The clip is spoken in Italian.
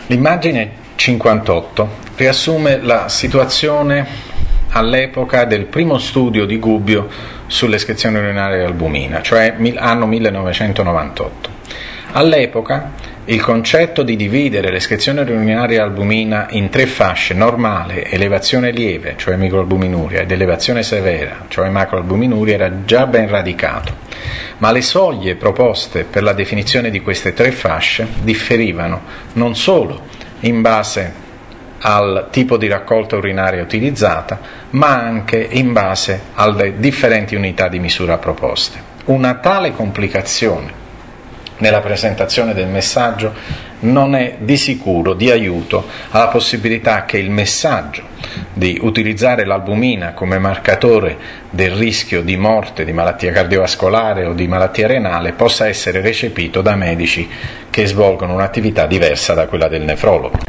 L'immagine 58 riassume la situazione all'epoca del primo studio di Gubbio sull'escrezione urinaria di albumina, cioè anno 1998. All'epoca il concetto di dividere l'escrezione urinaria di albumina in tre fasce: normale, elevazione lieve, cioè microalbuminuria, ed elevazione severa, cioè macroalbuminuria, era già ben radicato, ma le soglie proposte per la definizione di queste tre fasce differivano non solo in base al tipo di raccolta urinaria utilizzata, ma anche in base alle differenti unità di misura proposte. Una tale complicazione nella presentazione del messaggio non è di sicuro di aiuto alla possibilità che il messaggio di utilizzare l'albumina come marcatore del rischio di morte, di malattia cardiovascolare o di malattia renale possa essere recepito da medici che svolgono un'attività diversa da quella del nefrologo.